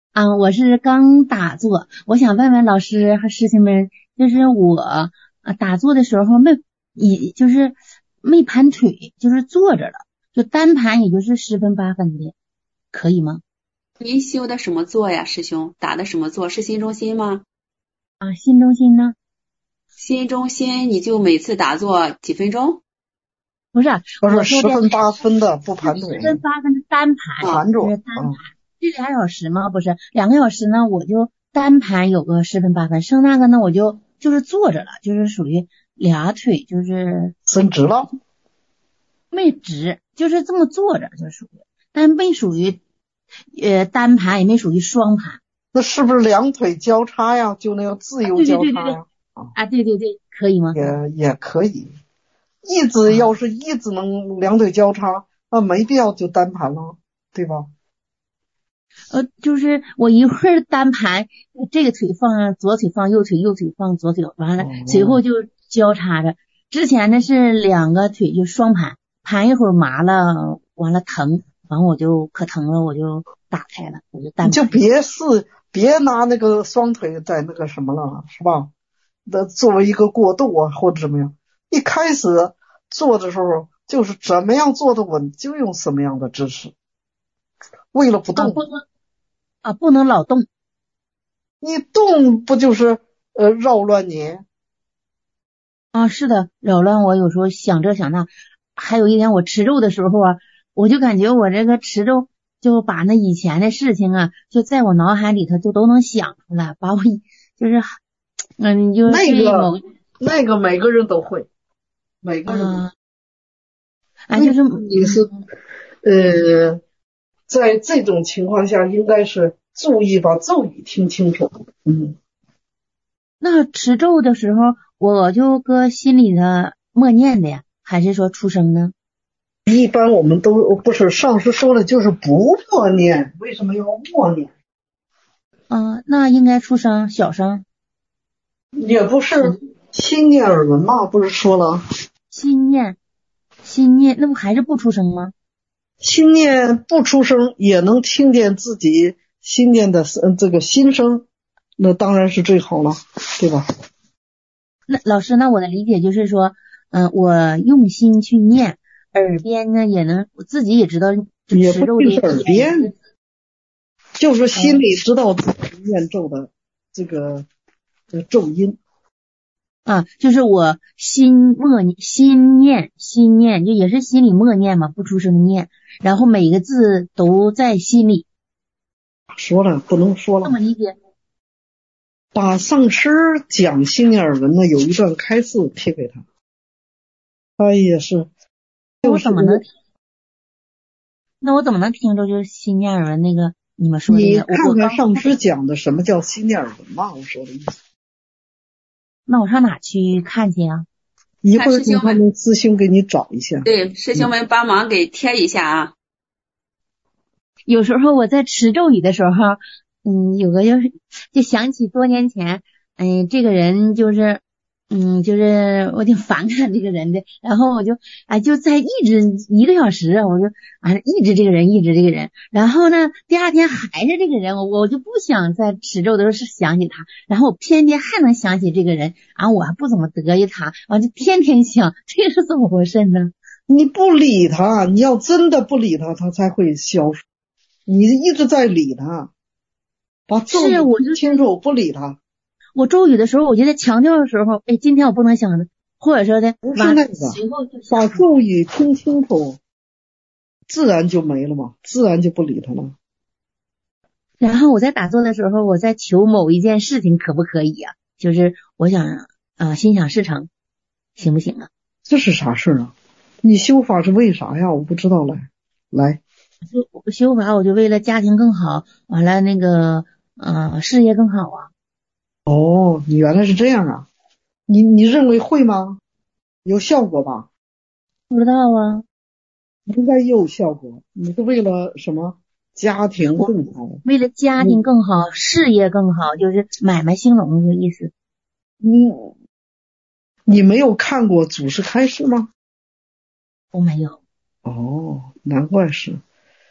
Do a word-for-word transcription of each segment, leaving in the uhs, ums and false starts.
啊，我是刚打坐，我想问问老师和师兄们，就是我呃打坐的时候没，也就是没盘腿，就是坐着了，就单盘，也就是十分八分的，可以吗？ 您修的什么座呀，师兄？打的什么座？是心中心吗？ 啊，心中心呢？ 心中心，你就每次打坐几分钟？ 不是， 不是我说的十分八分的不盘腿， 十分八分的单盘， 盘着就是单盘， 啊。 这俩小时吗？不是，两个小时呢，我就单盘有个十分八分，剩那个呢，我就就是坐着了，就是属于俩腿就是伸直了。 没直，就是这么坐着，就属于，但没属于呃单盘，也没属于双盘。 那是不是两腿交叉呀？就那样自啊， 由对对对对对， 交叉呀？啊， 啊，对对对，可以吗？ 也也可以。一直啊， 要是一直能两腿交叉，那没必要就单盘了，对吧？ 呃，就是我一会儿单盘，这个腿放左腿放右腿，右腿放左腿，完了随后哦， 就交叉着。之前呢是两个腿就双盘，盘一会儿麻了，完了疼，完我就可疼了，我就打开了，我就你就单盘。 别试，别拿那个双腿在那个什么了，是吧？那作为一个过渡啊，或者怎么样，一开始做的时候就是怎么样做的稳，就用什么样的姿势，为了不啊， 动。 不能啊，不能老动。 你动不就是呃扰乱你？ 啊，是的，扰乱我有时候想这想那。还有一点，我吃肉的时候啊，我就感觉我这个吃肉就把那以前的事情啊，就在我脑海里头就都能想出来，把我一就是嗯，就是那个对某那个每个人都会，每个人都会。 啊啊， 那就是你是嗯， 呃，在这种情况下，应该是注意把咒语听清楚。嗯， 那持咒的时候，我就搁心里头默念的呀，还是说出声呢？ 一般我们都不是上师说了，就是不默念，为什么要默念？ 啊，那应该出声，小声。 也不是心念耳闻嘛，不是说了， 心念，心念，那不还是不出声吗？ 心念不出声也能听见自己心念的呃这个心声，那当然是最好了，对吧？ 那老师，那我的理解就是说，嗯、我用心去念，耳边呢也能，我自己也知道这也持咒的不一定是耳边，就是心里知道自己念咒的这个这个咒音。 啊，就是我心默念心念心念，就也是心里默念嘛，不出声念，然后每个字都在心里， 说了不能说了， 这么理解。 把上师讲心念耳闻呢有一段开示贴给他，他也是那就是我怎么能那我怎么能听着就是心念耳闻那个你们说这你个？我看看我刚上师讲的什么叫心念耳闻嘛，我说的意思。 那我上哪去看去啊？ 一会儿看师兄们， 请他们师兄给你找一下。 对，师兄们帮忙给贴一下啊。 有时候我在持咒语的时候，嗯，有个就是就想起多年前，嗯，这个人就是，嗯，就是我挺反感这个人的，然后我就哎就在抑制一个小时，我就啊抑制这个人，抑制这个人，然后呢，第二天还是这个人，我我就不想在持咒的时候是想起他，然后我偏偏还能想起这个人，啊，我还不怎么得意他，啊，就天天想，这是怎么回事呢？ 你不理他，你要真的不理他，他才会消失。你一直在理他，把咒语是啊，我就听清楚，不理他。 我咒语的时候，我就在强调的时候，哎，今天我不能想的，或者说的完不是那个， 随后就把想。 咒语听清楚，自然就没了嘛，自然就不理他了。 然后我在打坐的时候，我在求某一件事情，可不可以呀、就是我想，呃，心想事成，行不行啊？ 这是啥事啊？你修法是为啥呀？我不知道嘞。来， 我修法我就为了家庭更好，完了那个，呃，事业更好啊。 哦，你原来是这样啊？你你认为会吗？有效果吧？ 不知道啊， 应该也有效果。你是为了什么？家庭我更好。 为了家庭更好，事业更好，就是买卖兴隆的意思。 你你没有看过祖师开示吗？ 我没有。 哦，难怪是。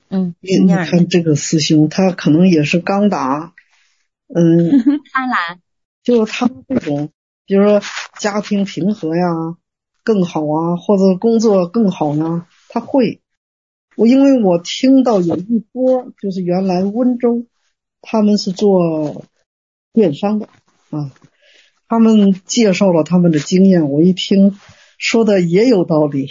嗯， 你你看这个师兄，他可能也是刚打，嗯， 贪婪， 就是他这种，比如说家庭平和呀，更好啊，或者工作更好呀，他会。我因为我听到有一波，就是原来温州，他们是做电商的啊，他们介绍了他们的经验，我一听说的也有道理。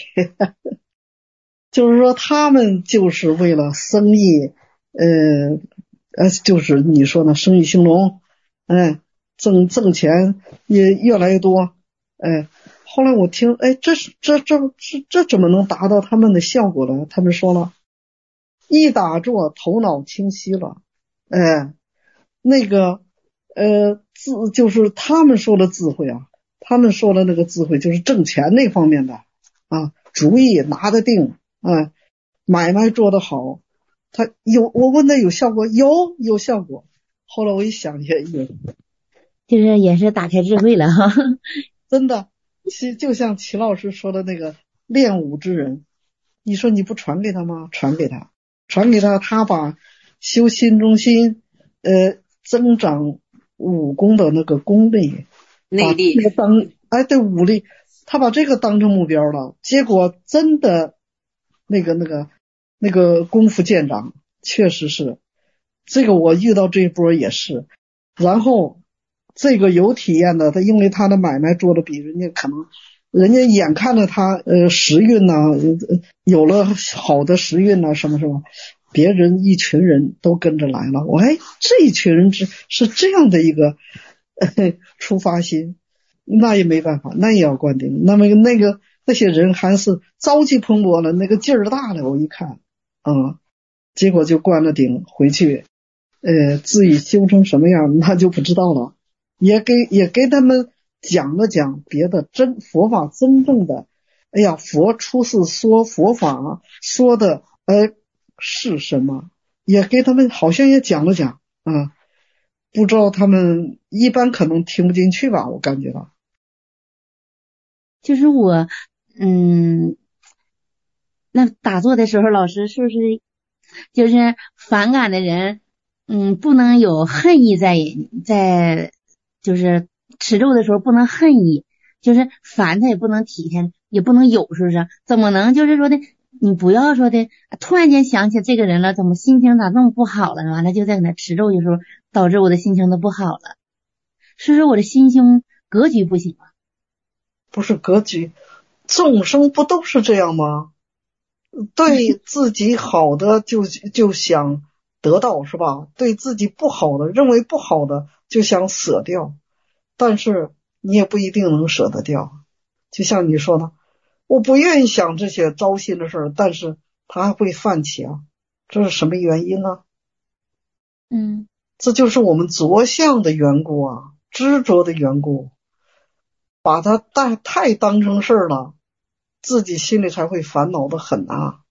就是说他们就是为了生意，呃呃，就是你说呢，生意兴隆，哎，挣挣钱也越来越多，哎，后来我听，哎，这是这这这这怎么能达到他们的效果呢？他们说了，一打坐头脑清晰了，哎，那个呃智就是他们说的智慧啊，他们说的那个智慧就是挣钱那方面的啊，主意拿得定，哎。买卖做得好，他有我问他有效果，有有效果。后来我一想也有， 就是也是打开智慧了哈。 真的，其就像齐老师说的那个练武之人，你说你不传给他吗？传给他，传给他，他把修心中心，呃，增长武功的那个功力， 内力， 把这个当哎对武力，他把这个当成目标了，结果真的那个那个。那个功夫见长，确实是这个，我遇到这一波也是。然后这个有体验的，他因为他的买卖做的比人家可能，人家眼看着他呃时运呐、啊，有了好的时运呐、啊，什么什么，别人一群人都跟着来了。我哎，这一群人是是这样的一个呃出发心，那也没办法，那也要灌顶。那么那个那些人还是朝气蓬勃了，那个劲儿大了，我一看。嗯，结果就灌了顶回去，呃，自己修成什么样那就不知道了。也给也给他们讲了讲别的真佛法真正的，哎呀，佛出世说佛法说的，呃，是什么？也给他们好像也讲了讲啊，不知道他们一般可能听不进去吧，我感觉到。 就是我，嗯。那打坐的时候，老师是不是就是反感的人，嗯，不能有恨意在在，就是持咒的时候不能恨意，就是烦他也不能体贴，也不能有，是不是？怎么能就是说的，你不要说的，突然间想起这个人了，怎么心情咋这么不好了？完了就在给他持咒的时候，导致我的心情都不好了，是不是我的心胸格局不行啊？ 不是格局，众生不都是这样吗？对自己好的就就想得到，是吧？对自己不好的，认为不好的就想舍掉，但是你也不一定能舍得掉。就像你说的，我不愿意想这些糟心的事儿，但是它还会泛起啊，这是什么原因呢？ 嗯， 这就是我们着相的缘故啊，执着的缘故，把它太太当成事儿了，自己心里才会烦恼的很啊。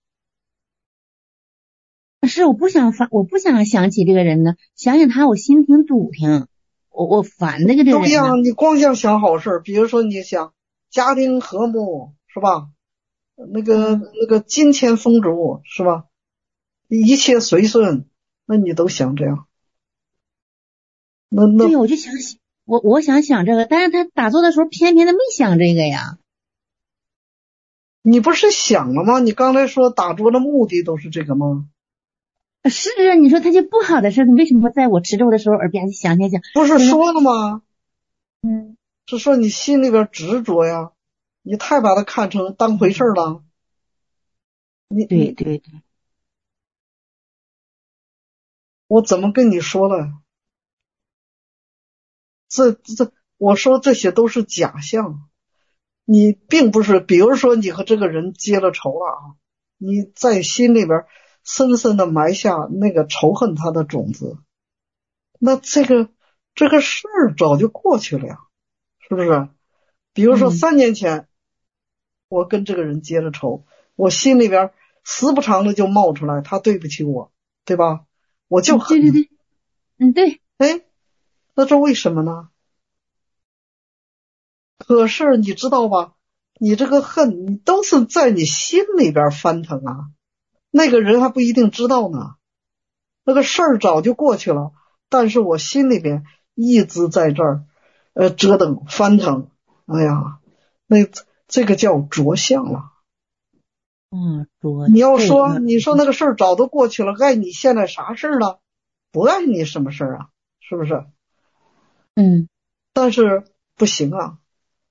是我不想烦，我不想想起这个人呢，想想他我心挺堵挺，我我烦那个这个人呢。 对呀，你光想想好事，比如说你想家庭和睦是吧？那个、 嗯、 那个金钱丰足是吧？一切随顺，那你都想这样。那那对，我就想我我想想这个，但是他打坐的时候偏偏的没想这个呀。 你不是想了吗？你刚才说打坐的目的都是这个吗？ 是啊，你说他就不好的事，你为什么在我持咒的时候耳边想想想？ 不是说了吗？ 嗯， 是说你心里边执着呀，你太把它看成当回事了。你你对对对， 我怎么跟你说了？这这，我说这些都是假象，你并不是，比如说你和这个人结了仇了啊，你在心里边深深的埋下那个仇恨他的种子，那这个这个事儿早就过去了呀，是不是？比如说嗯， 三年前我跟这个人结了仇，我心里边时不常的就冒出来他对不起我，对吧？我就嗯对对恨， 对，嗯对， 哎，那这为什么呢？可是你知道吧，你这个恨你都是在你心里边翻腾啊， 那个人还不一定知道呢，那个事儿早就过去了，但是我心里边一直在这儿呃折腾翻腾，哎呀，那这个叫着相了。 嗯，着你要说对你说那个事儿早都过去了，碍你现在啥事儿了？不碍你什么事儿啊，是不是？ 嗯但是不行啊，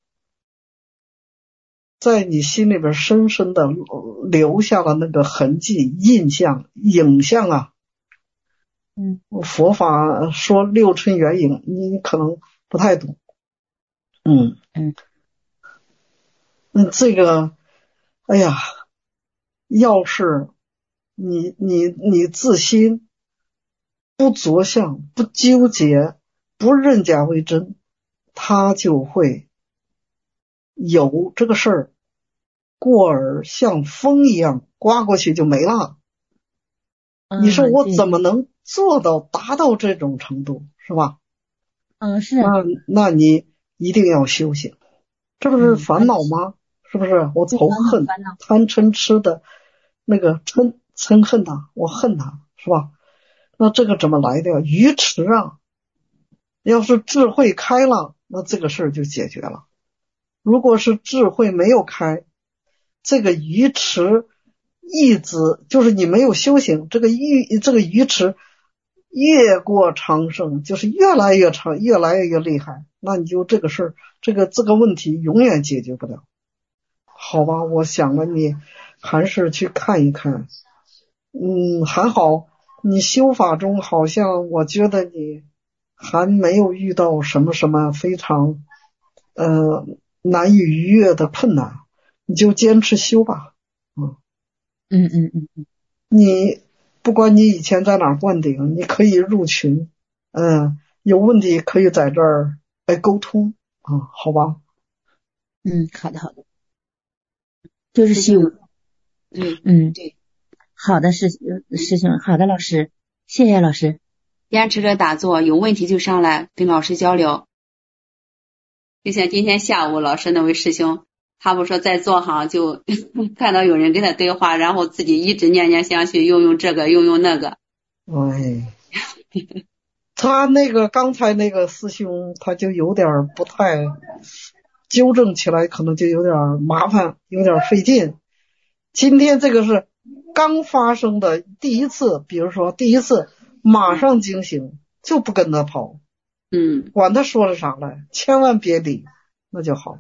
在你心里边深深的留下了那个痕迹、印象、影像啊。 嗯佛法说六尘缘影，你可能不太懂。嗯嗯嗯，这个，哎呀，要是你你你自心不着相、不纠结、不认假为真，他就会有这个事儿过而像风一样刮过去就没了。你说嗯，对， 我怎么能做到达到这种程度，是吧？ 嗯是， 那那你一定要修行，这不是嗯， 烦恼吗？是不是？我对， 仇烦恼恨烦恼， 贪嗔痴的那个嗔嗔恨他，我恨他，是吧？那这个怎么来的？愚痴啊！要是智慧开了，那这个事儿就解决了。如果是智慧没有开，这个愚痴一直就是你没有修行，这个愚这个愚痴越过长生，就是越来越长，越来越厉害，那你就这个事儿，这个这个问题永远解决不了。好吧，我想了，你还是去看一看。嗯，还好，你修法中好像我觉得你还没有遇到什么什么非常呃难以逾越的困难，你就坚持修吧。嗯， 嗯嗯嗯嗯你不管你以前在哪儿灌顶，你可以入群，嗯，有问题可以在这儿来沟通啊，好吧？ 嗯，好的好的，就是师兄， 修， 对嗯， 对， 好的师师兄，好的老师，谢谢老师， 坚持着打坐，有问题就上来跟老师交流。就像今天下午老师那位师兄，他不说在座行就看到有人跟他对话，然后自己一直念念相续，又用这个又用那个。 哎，他那个刚才那个师兄，他就有点不太纠正起来，可能就有点麻烦，有点费劲。今天这个是刚发生的第一次，比如说第一次马上惊醒，就不跟他跑， 嗯管他说了啥来，千万别理，那就好了。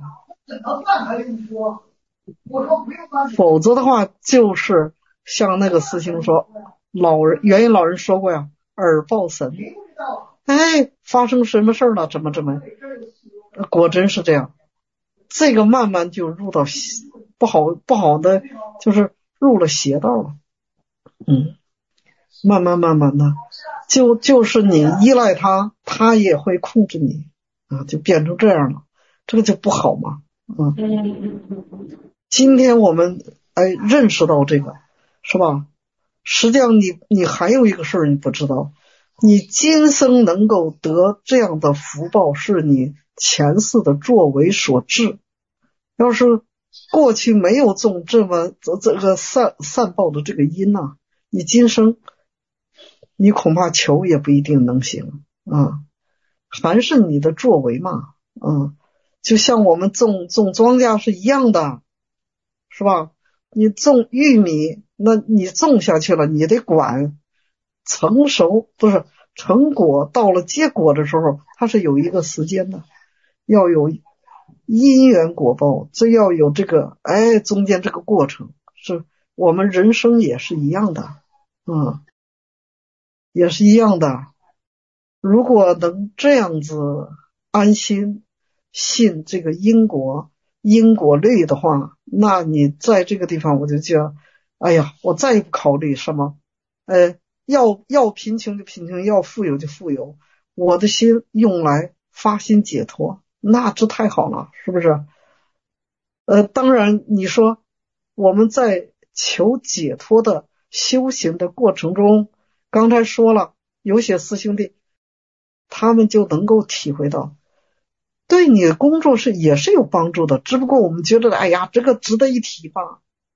否则的话，就是像那个师兄说，老人原因老人说过呀，耳报神。哎，发生什么事儿了？怎么怎么？果真是这样。这个慢慢就入到不好不好的，就是入了邪道了。嗯，慢慢慢慢的，就就是你依赖他，他也会控制你啊，就变成这样了。这个就不好嘛。嗯，今天我们哎认识到这个，是吧？实际上你你还有一个事儿你不知道。你今生能够得这样的福报，是你前世的作为所致。要是过去没有种这么这这个善善报的这个因呐、啊，你今生你恐怕求也不一定能行啊。还是你的作为嘛，嗯，就像我们种种庄稼是一样的，是吧？你种玉米，那你种下去了，你得管。成熟不是成果，到了结果的时候，它是有一个时间的，要有因缘果报，这要有这个哎中间这个过程，是我们人生也是一样的，嗯，也是一样的。如果能这样子安心信这个因果因果律的话，那你在这个地方我就觉得，哎呀，我再也不考虑什么，呃。要要贫穷就贫穷，要富有就富有，我的心用来发心解脱，那这太好了，是不是？呃，当然你说我们在求解脱的修行的过程中，刚才说了，有些师兄弟他们就能够体会到，对你的工作是也是有帮助的，只不过我们觉得哎呀这个值得一提吧，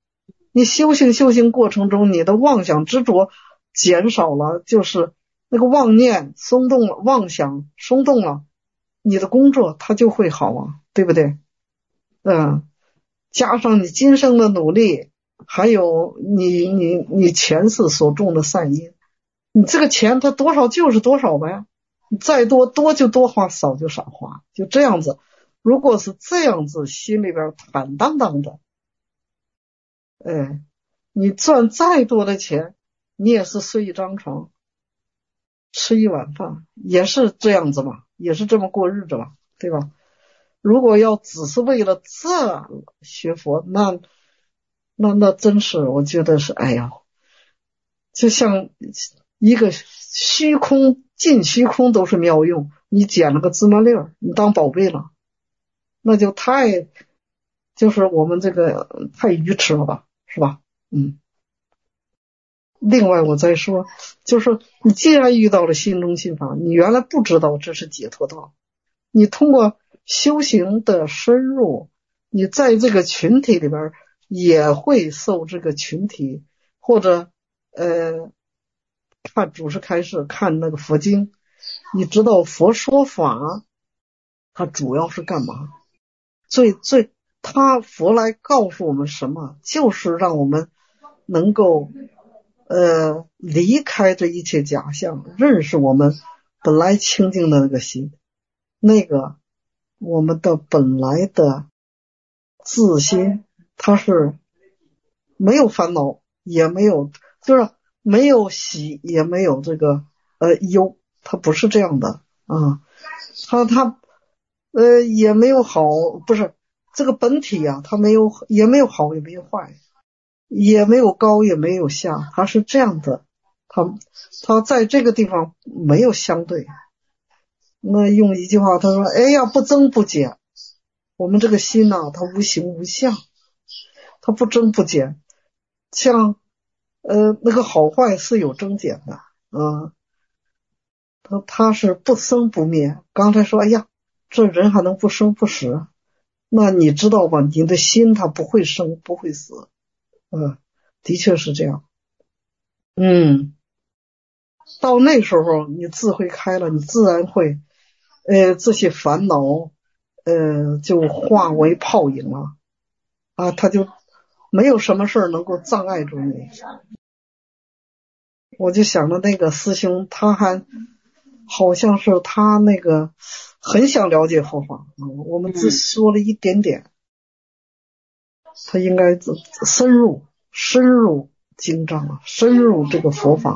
你修行修行过程中，你的妄想执着减少了，就是那个妄念松动了，妄想松动了，你的工作它就会好啊，对不对？嗯，加上你今生的努力，还有你你你前世所种的善因，你这个钱它多少就是多少呗，你再多多就多花，少就少花，就这样子。如果是这样子，心里边坦荡荡的，哎，你赚再多的钱，你也是睡一张床，吃一碗饭，也是这样子嘛，也是这么过日子嘛，对吧？如果要只是为了这学佛，那那那真是我觉得是，哎呀，就像一个虚空，尽虚空都是妙用，你捡了个芝麻粒儿，你当宝贝了，那就太就是我们这个太愚痴了吧，是吧？嗯。另外我再说，就是你既然遇到了心中心法，你原来不知道这是解脱道，你通过修行的深入，你在这个群体里边也会受这个群体，或者呃看祖师开示，看那个佛经，你知道佛说法它主要是干嘛？最最他佛来告诉我们什么？就是让我们能够呃离开这一切假象，认识我们本来清净的那个心，那个我们的本来的自心，它是没有烦恼，也没有，就是没有喜，也没有这个呃忧，它不是这样的啊，它它呃也没有好，不是这个本体啊，它没有，也没有好，也没有坏，也没有高，也没有下，它是这样的，它它在这个地方没有相对。那用一句话他说，哎呀，不增不减，我们这个心呐、啊，它无形无相，它不增不减，像呃那个好坏是有增减的啊，它它是不生不灭。刚才说，哎呀，这人还能不生不死？那你知道吧？你的心它不会生不会死，嗯，的确是这样。嗯，到那时候你智慧开了，你自然会呃这些烦恼呃就化为泡影了啊，他就没有什么事儿能够障碍住你。我就想着那个师兄，他还好像是他那个很想了解佛法，嗯、我们只说了一点点，他应该深入深入经藏，深入这个佛法。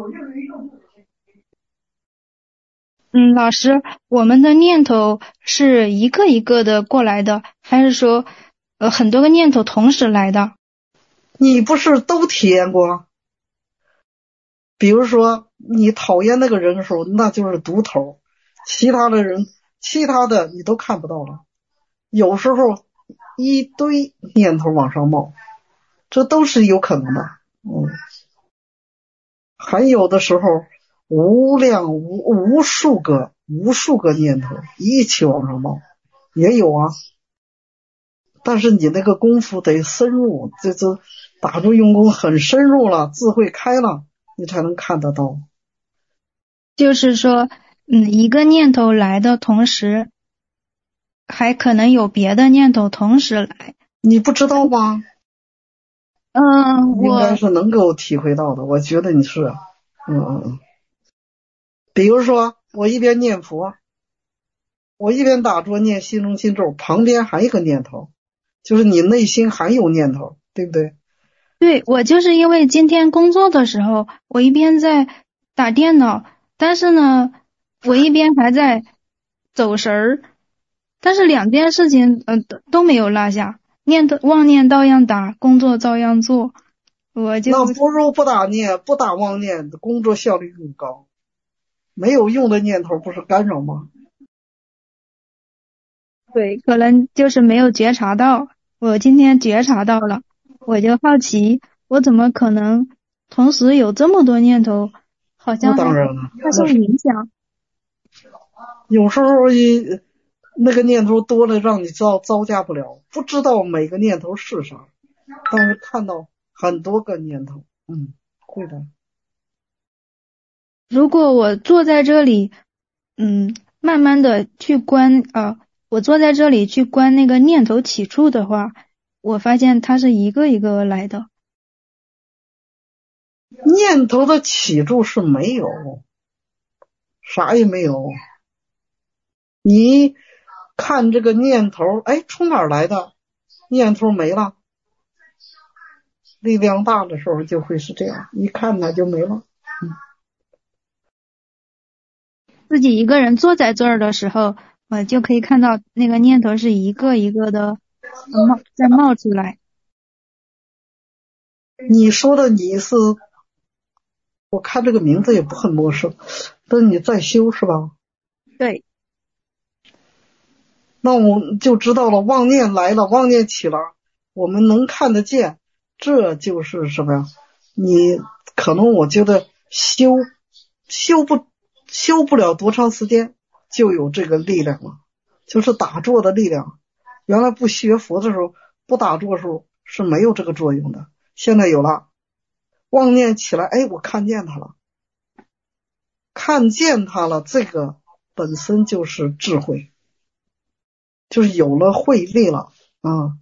嗯，老师，我们的念头是一个一个的过来的，还是说呃很多个念头同时来的？ 你不是都体验过？比如说你讨厌那个人的时候，那就是独头，其他的人其他的你都看不到了。有时候一堆念头往上冒，这都是有可能的。嗯，还有的时候无量无无数个无数个念头一起往上冒，也有啊。但是你那个功夫得深入，这这打住用功很深入了，智慧开了，你才能看得到。 就是说，嗯，一个念头来的同时，还可能有别的念头同时来。 你不知道吗？ 嗯，我应该是能够体会到的，我觉得你是，嗯嗯嗯。比如说，我一边念佛，我一边打坐念心中心咒，旁边还有一个念头，就是你内心还有念头，对不对？ 对，我就是因为今天工作的时候，我一边在打电脑，但是呢，我一边还在走神儿，但是两件事情呃都都没有落下，念头妄念照样打，工作照样做，我就那不如不打念，不打妄念，工作效率更高。没有用的念头不是干扰吗？ 对，可能就是没有觉察到，我今天觉察到了，我就好奇，我怎么可能同时有这么多念头，好像那当然了， 它受影响。 有时候一那个念头多了，让你招招架不了，不知道每个念头是啥，但是看到很多个念头，嗯，会的。 如果我坐在这里，嗯，慢慢的去观，呃，我坐在这里去观那个念头起处的话，我发现它是一个一个来的。 念头的起处是没有，啥也没有。你看这个念头，哎，从哪儿来的？念头没了。力量大的时候就会是这样，一看它就没了。嗯， 自己一个人坐在这儿的时候，我就可以看到那个念头是一个一个的冒在冒出来。 你说的你是，我看这个名字也不很陌生，但是你在修是吧？ 对。 那我就知道了，妄念来了，妄念起了，我们能看得见，这就是什么呀？你可能我觉得修修不修不了多长时间，就有这个力量了，就是打坐的力量。原来不学佛的时候，不打坐的时候是没有这个作用的，现在有了。妄念起来，哎，我看见它了，看见它了，这个本身就是智慧。就是有了慧力了啊！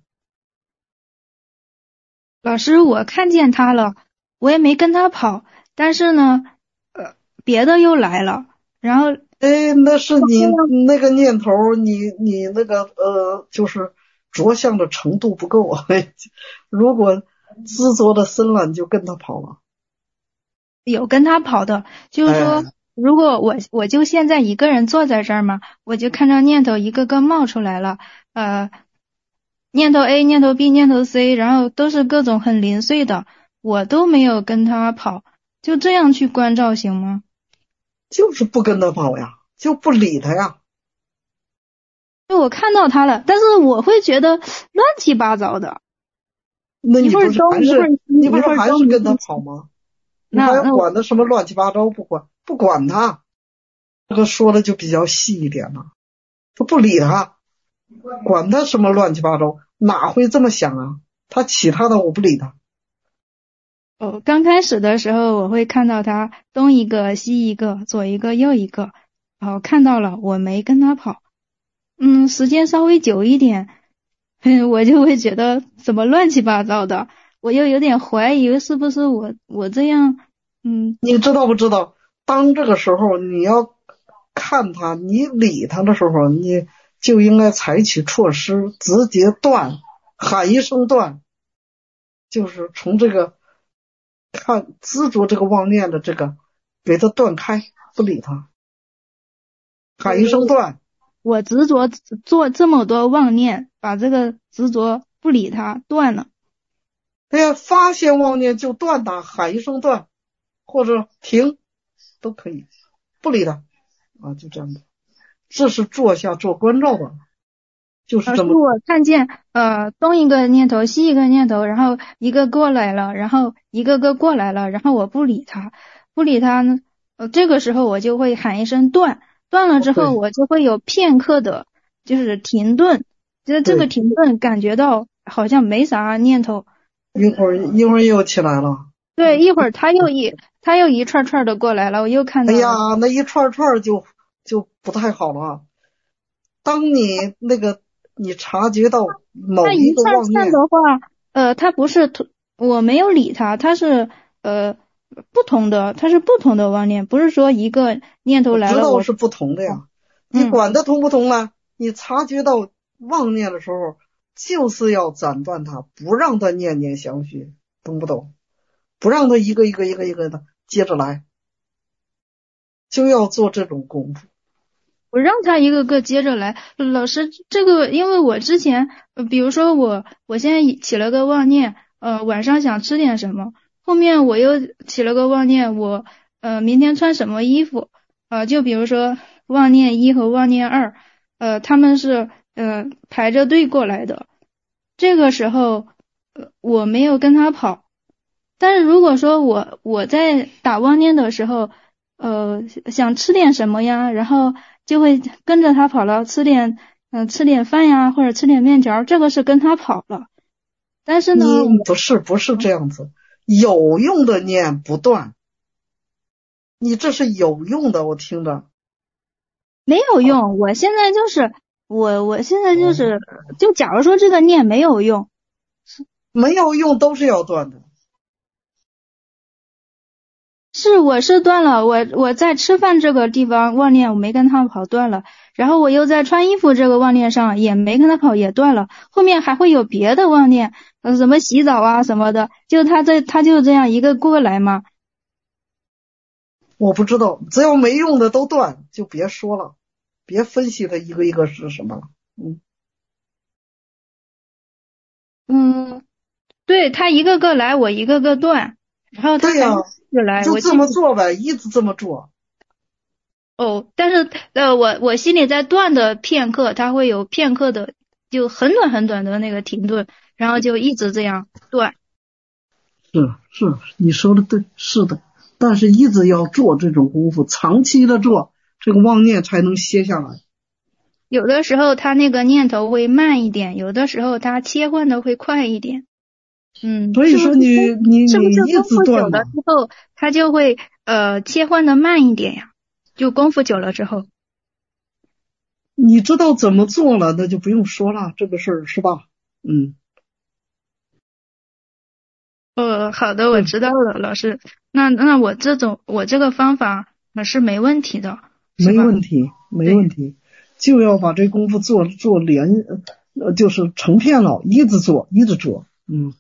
老师，我看见他了，我也没跟他跑，但是呢，呃，别的又来了，然后， 哎，那是你那个念头，你你那个呃，就是着相的程度不够啊。如果执着的深了，你就跟他跑了。 有跟他跑的，就是说，哎、如果我我就现在一个人坐在这儿嘛，我就看着念头一个个冒出来了，呃，念头 A、念头 B、念头 C， 然后都是各种很零碎的，我都没有跟他跑，就这样去关照行吗？ 就是不跟他跑呀，就不理他呀。 就我看到他了，但是我会觉得乱七八糟的。 那你不是还是你不是还是跟他跑吗？你还要管他什么乱七八糟？不管不管他，这个说的就比较细一点了，就不理他，管他什么乱七八糟，哪会这么想啊？他其他的我不理他。 哦，刚开始的时候我会看到他东一个西一个，左一个右一个，然后看到了，我没跟他跑。嗯，时间稍微久一点，我就会觉得怎么乱七八糟的。我又有点怀疑是不是我我这样，嗯， 你知道不知道？当这个时候你要看他，你理他的时候，你就应该采取措施，直接断，喊一声断，就是从这个看执着这个妄念的这个，给他断开，不理他，喊一声断。 我执着做这么多妄念，把这个执着不理他断了。 哎呀，发现妄念就断它，喊一声断，或者停，都可以，不理他啊，就这样的。这是坐下做关照的，就是这么。 我看见呃东一个念头西一个念头，然后一个过来了，然后一个个过来了，然后我不理他，不理他呢，呃这个时候我就会喊一声断，断了之后我就会有片刻的，就是停顿，就是这个停顿感觉到好像没啥念头。 一会儿一会儿又起来了， 对，一会儿他又一他又一串串的过来了，我又看到了。 哎呀，那一串串就就不太好了。当你那个你察觉到某一个妄念， 那一串串的话，呃，他不是我没有理他，他是呃不同的，他是不同的妄念，不是说一个念头来了， 我知道是不同的呀。 嗯、 你管它同不同呢？你察觉到妄念的时候，就是要斩断它，不让它念念相续，懂不懂？不让它一个一个一个一个的接着来，就要做这种功夫。 我让他一个个接着来，老师，这个因为我之前，呃、比如说我我现在起了个妄念，呃，晚上想吃点什么，后面我又起了个妄念，我呃明天穿什么衣服，呃，就比如说妄念一和妄念二，呃，他们是呃排着队过来的，这个时候，呃，我没有跟他跑，但是如果说我我在打妄念的时候，呃，想吃点什么呀，然后就会跟着他跑了，吃点嗯、呃、吃点饭呀，或者吃点面条，这个是跟他跑了。 但是呢， 你不是不是这样子，有用的念不断，你这是有用的，我听着。 没有用，我现在就是我我现在就是、嗯、就假如说这个念没有用， 没有用都是要断的。 是我是断了，我我在吃饭这个地方妄念我没跟他跑断了，然后我又在穿衣服这个妄念上也没跟他跑也断了，后面还会有别的妄念，呃什么洗澡啊什么的，就他这他就这样一个过来嘛。 我不知道，只要没用的都断，就别说了，别分析它一个一个是什么了。嗯嗯，对，他一个个来，我一个个断，然后他还是来， 就这么做呗，一直这么做。 哦，但是呃，我我心里在断的片刻，它会有片刻的，就很短很短的那个停顿，然后就一直这样断。 是是，你说的对，是的，但是一直要做这种功夫，长期的做，这个妄念才能歇下来。 有的时候他那个念头会慢一点，有的时候他切换的会快一点。嗯， 所以说你你是不是你一直断了之后，他就会呃切换的慢一点呀？就功夫久了之后， 你知道怎么做了，那就不用说了，这个事儿是吧？嗯。 呃，好的，我知道了，老师。那那我这种我这个方法那是没问题的， 没问题，没问题，就要把这功夫做做连，呃，就是成片了，一直做，一直做，嗯。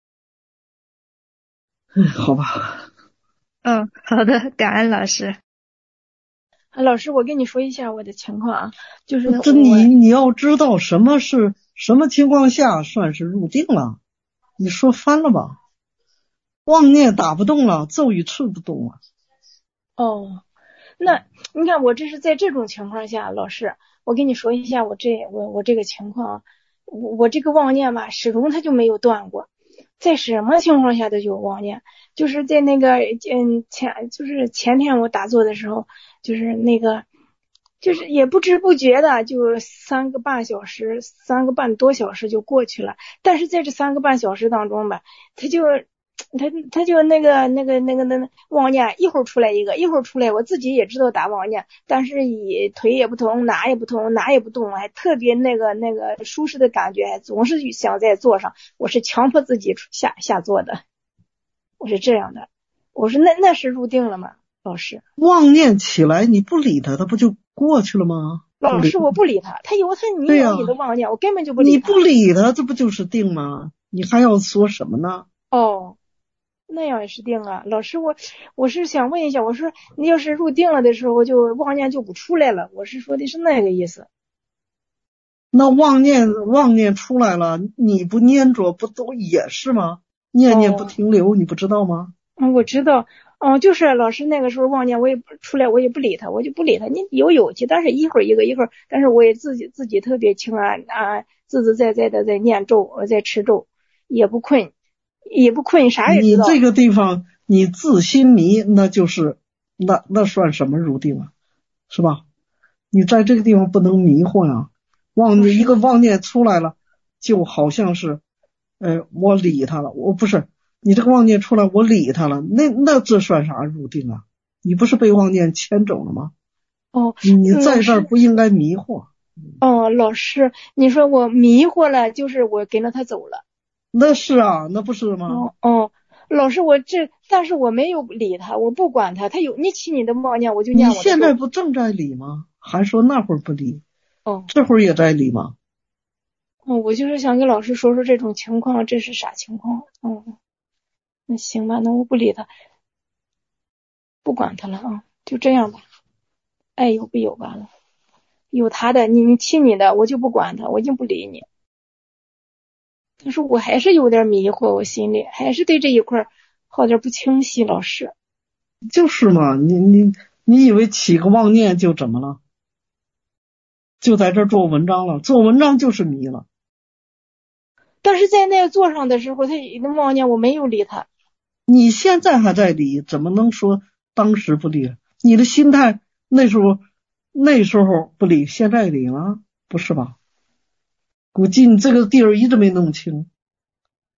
嗯，好吧。 嗯，好的，感恩老师。 老师，我跟你说一下我的情况啊，就是这你你要知道什么是什么情况下算是入定了，你说翻了吧。妄念打不动了，咒语吃不动了。 哦，那你看我这是在这种情况下，老师，我跟你说一下我这我我这个情况，我我这个妄念吧，始终它就没有断过，在什么情况下都有妄念，就是在那个嗯前就是前天我打坐的时候，就是那个就是也不知不觉的就三个半小时，三个半多小时就过去了，但是在这三个半小时当中吧，他就。他他就那个那个那个那个妄念一会儿出来一个，一会儿出来，我自己也知道打妄念，但是以腿也不疼，哪也不疼，哪也不动，还特别那个那个舒适的感觉，还总是想在坐上，我是强迫自己下下坐的，我是这样的。我说那那是入定了吗？老师， 妄念起来你不理他，他不就过去了吗？ 老师，我不理他，他有他你有你的妄念，我根本就不理他。 你不理他，这不就是定吗？你还要说什么呢？ 哦。那样也是定啊，老师，我我是想问一下，我说你要是入定了的时候，就妄念就不出来了，我是说的是那个意思。 那妄念妄念出来了，你不粘着，不都也是吗？念念不停留，哦、你不知道吗？ 嗯，我知道，嗯，就是老师那个时候妄念，我也不出来，我也不理他，我就不理他。你有有气，但是一会儿一个一会儿，但是我也自己自己特别轻安啊，自自在在的在念咒，在持咒，也不困。也不困，啥也知道。 你这个地方你自心迷，那就是那那算什么入定啊？是吧？你在这个地方不能迷惑呀、啊。妄念一个妄念出来了，就好像是，呃，我理他了，我不是你这个妄念出来，我理他了，那那这算啥入定啊？你不是被妄念牵走了吗？ 哦， 你在这儿不应该迷惑。 哦，老师，你说我迷惑了，就是我跟着他走了。 那是啊，那不是吗？ 哦哦，老师，我这，但是我没有理他，我不管他，他有你起你的妄念，我就念我的。 你现在不正在理吗？还说那会儿不理？ 哦， 这会儿也在理吗？ 哦，我就是想跟老师说说这种情况，这是啥情况？哦，那行吧，那我不理他，不管他了啊，就这样吧，爱有不有罢了，有他的，你你气你的，我就不管他，我就不理你。但是我还是有点迷惑，我心里还是对这一块好点不清晰。老师， 就是嘛，你你你以为起个妄念就怎么了？就在这儿做文章了，做文章就是迷了。 但是在那座上的时候，他妄念我没有理他。 你现在还在理，怎么能说当时不理？你的心态那时候那时候不理，现在理了，不是吧？估计你这个地儿一直没弄清。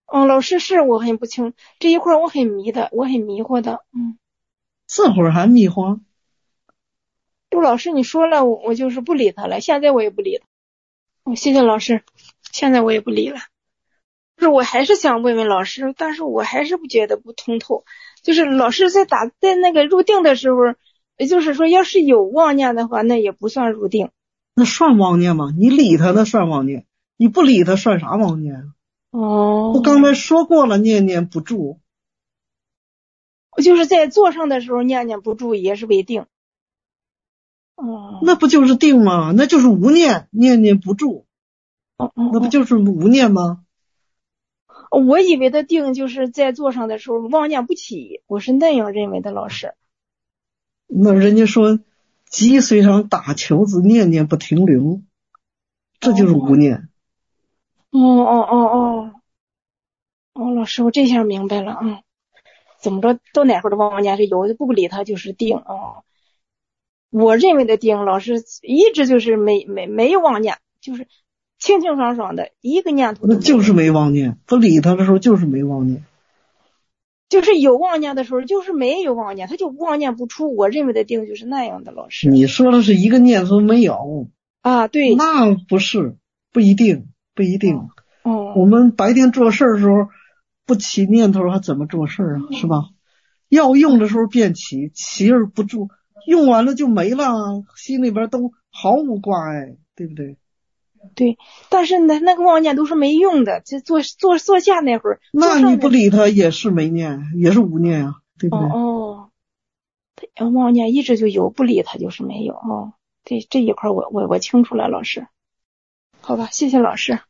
嗯，老师是我很不清这一块，我很迷的，我很迷惑的。嗯， 这会儿还迷惑？ 杜老师你说了，我我就是不理他了，现在我也不理他。我、哦、谢谢老师，现在我也不理了。就是我还是想问问老师，但是我还是不觉得不通透。就是老师在打在那个入定的时候，也就是说要是有妄念的话，那也不算入定。 那算妄念吗？你理他那算妄念，你不理他算啥妄念？ 哦， 我刚才说过了，念念不住。 就是在坐上的时候念念不住也是为定。哦， 那不就是定吗？那就是无念，念念不住。 哦哦， 那不就是无念吗？ 我以为的定就是在坐上的时候妄念不起，我是那样认为的，老师。 那人家说脊髓上打球子，念念不停留，这就是无念。 哦哦哦哦哦，老师，我这下明白了啊、嗯！怎么着，到哪会儿的妄念是有的，不理他就是定啊、哦。我认为的定，老师一直就是没没没有妄念，就是清清爽爽的一个念头都没有。 那就是没妄念，不理他的时候就是没妄念。 就是有妄念的时候，就是没有妄念，他就妄念不出。我认为的定就是那样的，老师。 你说的是一个念头没有啊？对， 那不是，不一定，不一定。 哦， 我们白天做事的时候不起念头，还怎么做事啊？是吧？要用的时候便起，起而不住，用完了就没了，心里边都毫无挂碍，对不对？ 对，但是呢，那个妄念都是没用的，就坐坐坐下那会儿， 那你不理他也是没念，也是无念啊，对不对？ 哦哦，妄念一直就有，不理他就是没有哦。这这一块我我我清楚了，老师。好吧，谢谢老师。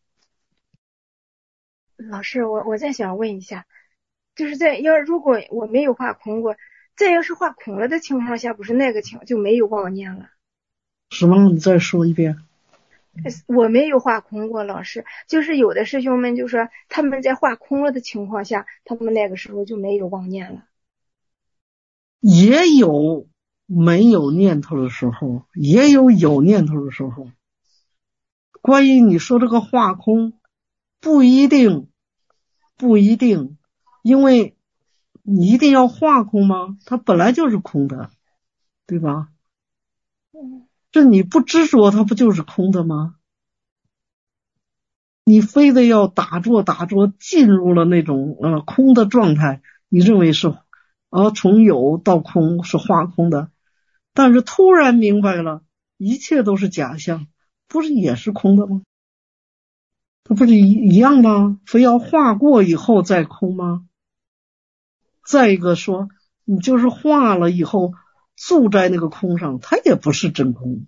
老师，我我再想问一下，就是在要如果我没有画空过，再要是画空了的情况下，不是那个情就没有妄念了？ 什么？你再说一遍。 我没有画空过，老师，就是有的师兄们就说他们在画空了的情况下，他们那个时候就没有妄念了。 也有没有念头的时候，也有有念头的时候。关于你说这个画空，不一定，不一定，因为你一定要画空吗？它本来就是空的，对吧？ 嗯， 这你不执着，它不就是空的吗？你非得要打坐打坐进入了那种呃空的状态，你认为是呃从有到空是画空的，但是突然明白了一切都是假象，不是也是空的吗？它不是一一样吗？非要画过以后再空吗？再一个说你就是画了以后住在那个空上，它也不是真空。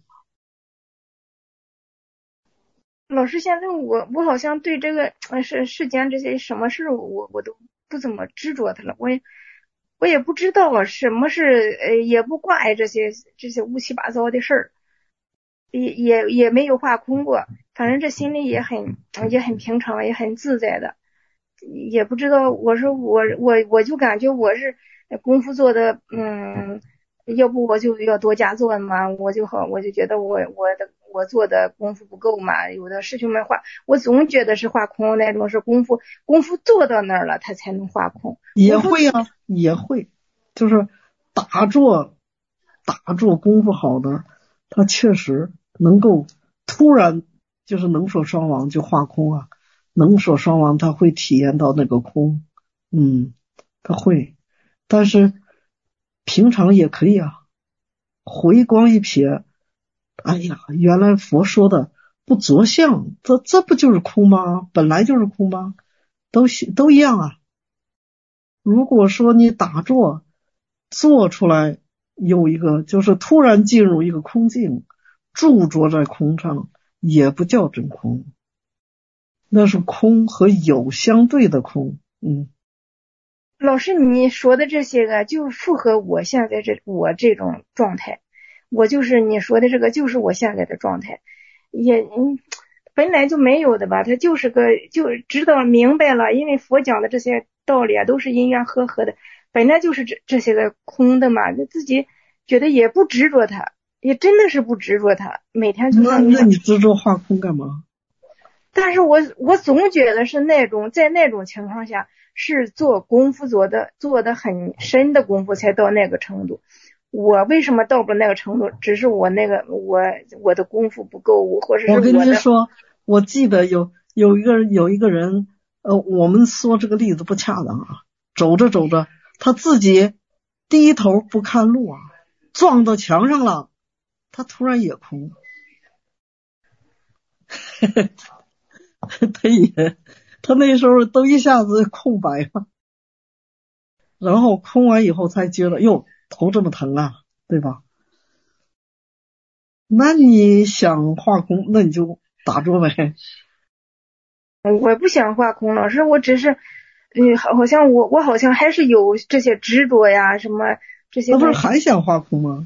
老师，现在我我好像对这个呃世世间这些什么事我我都不怎么执着它了，我也我也不知道啊什么是呃也不挂碍这些这些乌七八糟的事儿，也也也没有画空过，反正这心里也很也很平常，也很自在的，也不知道我说我我我就感觉我是功夫做的嗯，要不我就要多加做嘛，我就好我就觉得我我的。我做的功夫不够嘛，有的师兄们画，我总觉得是画空那种是功夫功夫做到那儿了，他才能画空。 也会啊，也会，就是打坐打坐功夫好的，他确实能够突然就是能说双亡就画空啊，能说双亡他会体验到那个空，嗯，他会，但是平常也可以啊，回光一瞥。哎呀，原来佛说的不着相，这这不就是空吗？本来就是空吗？都都一样啊。如果说你打坐做出来有一个就是突然进入一个空境，驻着在空上，也不叫真空，那是空和有相对的空。嗯， 老师你说的这些个就符合我现在这我这种状态。我就是你说的这个，就是我现在的状态，也嗯，本来就没有的吧，他就是个就知道明白了，因为佛讲的这些道理啊，都是因缘和合的，本来就是这这些个空的嘛，自己觉得也不执着它，也真的是不执着它，每天就那那你执着画空干嘛？ 但是我我总觉得是那种在那种情况下是做功夫做的做的很深的功夫才到那个程度。我为什么到不那个程度？只是我那个我我的功夫不够，或者是我的。 我跟您说，我记得有有一个有一个人，呃，我们说这个例子不恰当啊。走着走着，他自己低头不看路啊，撞到墙上了，他突然也哭。他也，他那时候都一下子空白了，然后空完以后才觉得，哟，头这么疼啊，对吧？那你想画空，那你就打坐呗。 我不想画空，老师，我只是，嗯，好像我我好像还是有这些执着呀，什么这些。 那不是还想画空吗？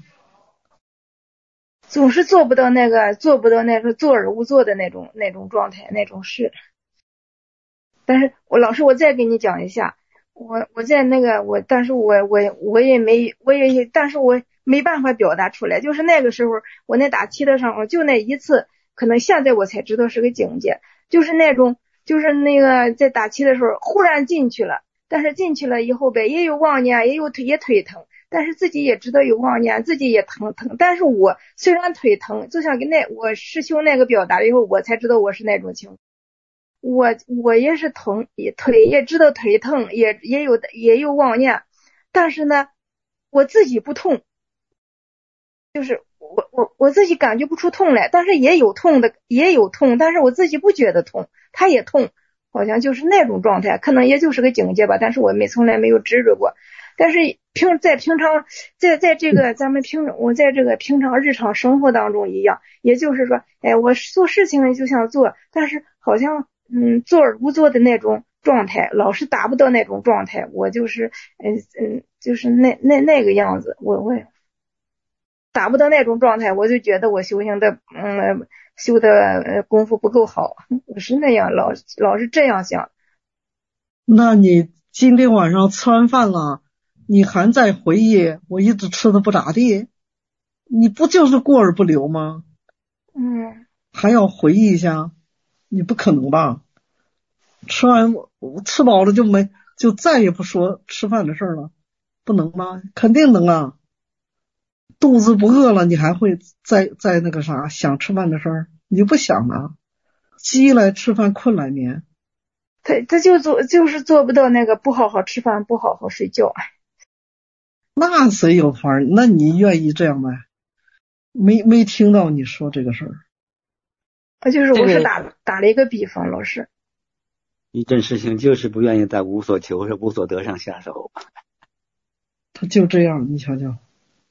总是做不到那个，做不到那个坐而无坐的那种那种状态，那种事。但是我老师，我再给你讲一下，我我在那个我，但是我我我也没我也，但是我没办法表达出来。就是那个时候，我那打七的时候，就那一次，可能现在我才知道是个境界，就是那种，就是那个在打七的时候，忽然进去了，但是进去了以后呗，也有妄念，也有腿也腿疼。但是自己也知道有妄念，自己也疼疼。但是我虽然腿疼，就像跟那我师兄那个表达了以后，我才知道我是那种情况。我我也是疼，也腿也知道腿疼，也也有也有妄念，但是呢，我自己不痛，就是我我我自己感觉不出痛来，但是也有痛的，也有痛，但是我自己不觉得痛，他也痛，好像就是那种状态，可能也就是个境界吧。但是我没从来没有执着过。但是平在平常在在这个咱们平我在这个平常日常生活当中一样，也就是说，哎，我做事情就想做，但是好像嗯做而无做的那种状态，老是达不到那种状态，我就是嗯嗯就是那那那个样子，我我达不到那种状态，我就觉得我修行的嗯修的呃功夫不够好，我是那样老老是这样想。 那你今天晚上吃完饭了？你还在回忆我一直吃的不咋地，你不就是过而不留吗？ 嗯， 还要回忆一下，你不可能吧？吃完吃饱了就没就再也不说吃饭的事了，不能吗？肯定能啊！肚子不饿了，你还会再再那个啥想吃饭的事儿？你不想啊？饥来吃饭，困来眠。 他他就做就是做不到那个不好好吃饭，不好好睡觉。 那谁有法儿？那你愿意这样吗？没没听到你说这个事儿。 他就是我是打、这个、打了一个比方，老师。 一真师兄就是不愿意在无所求是无所得上下手。 他就这样，你瞧瞧。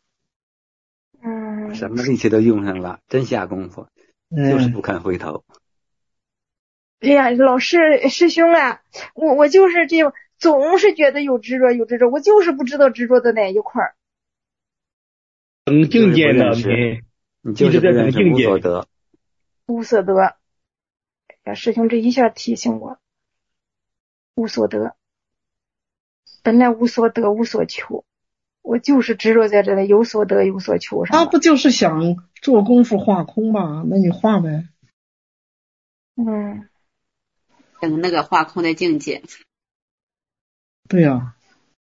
嗯。 什么力气都用上了，真下功夫， 嗯、 就是不肯回头。 哎呀，老师师兄啊，我我就是这样。总是觉得有执着有执着，我就是不知道执着的哪一块儿。 等境界呢？ 你你就是不认识无所得。 无所得，哎呀，师兄这一下提醒我，无所得，本来无所得无所求，我就是执着在这里有所得有所求上。 他不就是想做功夫画空吗？那你画呗。 嗯， 等那个画空的境界。 对呀、啊，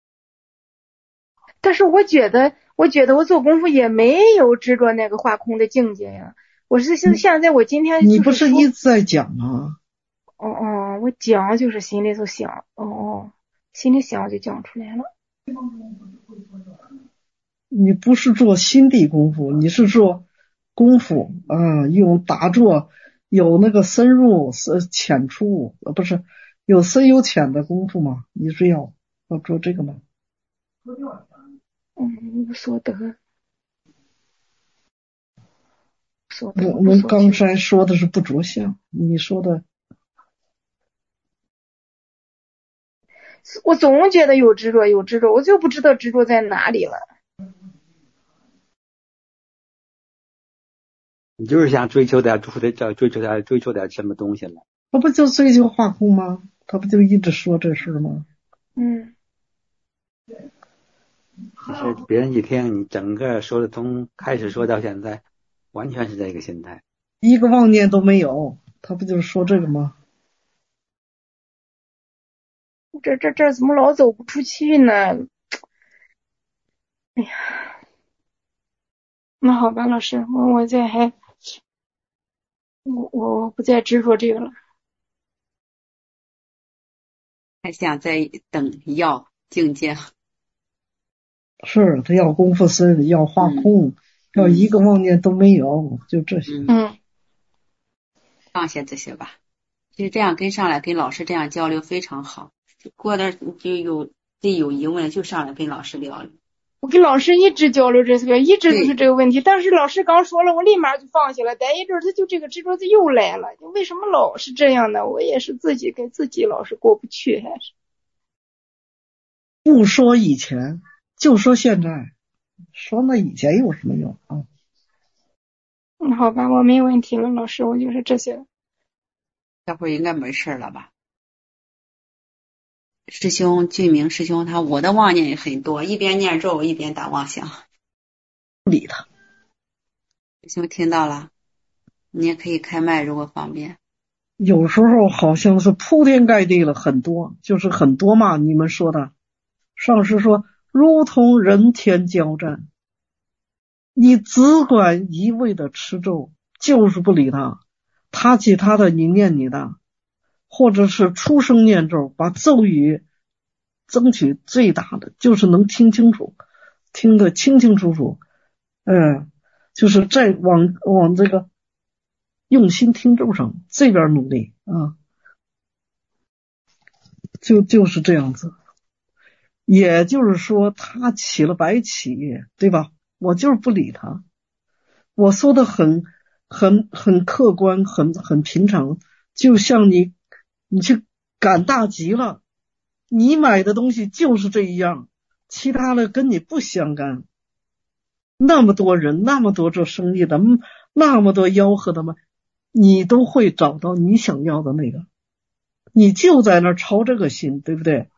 但是我觉得，我觉得我做功夫也没有执着那个画空的境界呀。我是现在我今天、就是、 你不是一直在讲吗？ 哦哦，我讲就是心里头想，哦哦，心里想就讲出来了。 你不是做心地功夫，你是做功夫啊，用打坐有那个深入浅出，呃，不是有深有浅的功夫吗？你是要要做这个吗？ 嗯，无所得。 我我们刚才说的是不着相，你说的。 我总觉得有执着有执着，我就不知道执着在哪里了。 你就是想追求点追求追求点追求点什么东西了？ 他不就追求画空吗？他不就一直说这事吗？ 嗯。 其实别人一听你整个说的从开始说到现在，完全是这个心态， 一个妄念都没有， 他不就是说这个吗？ 这这这怎么老走不出去呢？哎呀，那好吧，老师，我我再还我我我不再执着这个了。 还想再等要境界。 是他要功夫深，要化空， 嗯、 要一个妄念都没有，就这些。 嗯， 放下这些吧。其实这样跟上来跟老师这样交流非常好。过段就有这有疑问就上来跟老师聊聊。 我跟老师一直交流这个，一直都是这个问题。但是老师刚说了，我立马就放下了。待一阵他就这个执着就又来了，为什么老是这样呢？我也是自己跟自己老是过不去，还是。 不说以前，就说现在，说那以前有什么用啊？ 嗯，好吧，我没问题了，老师，我就是这些。 这会儿应该没事了吧？师兄俊明师兄他我的妄念也很多，一边念咒一边打妄想。 不理他。 师兄听到了，你也可以开麦，如果方便。 有时候好像是铺天盖地了很多，就是很多嘛。你们说的，上师说如同人天交战，你只管一味的持咒，就是不理他，他其他的你念你的，或者是出声念咒，把咒语争取最大的，就是能听清楚，听得清清楚楚，嗯，就是再往往这个用心听咒上这边努力啊，就就是这样子。也就是说他起了白起，对吧？我就是不理他，我说的很很很客观，很很平常，就像你你去赶大集了，你买的东西就是这一样，其他的跟你不相干。那么多人，那么多做生意的，那么多吆喝的嘛，你都会找到你想要的那个，你就在那儿操这个心，对不对？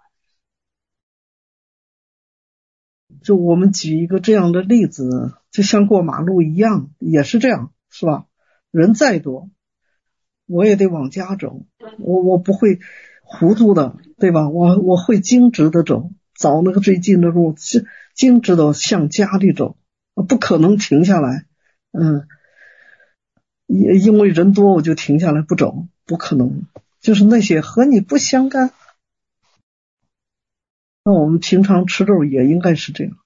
就我们举一个这样的例子，就像过马路一样，也是这样，是吧？人再多，我也得往家走，我我不会糊涂的，对吧？我我会径直的走，找那个最近的路，径直的向家里走，不可能停下来，嗯，也因为人多我就停下来不走，不可能，就是那些和你不相干。那我们平常吃肉也应该是这样。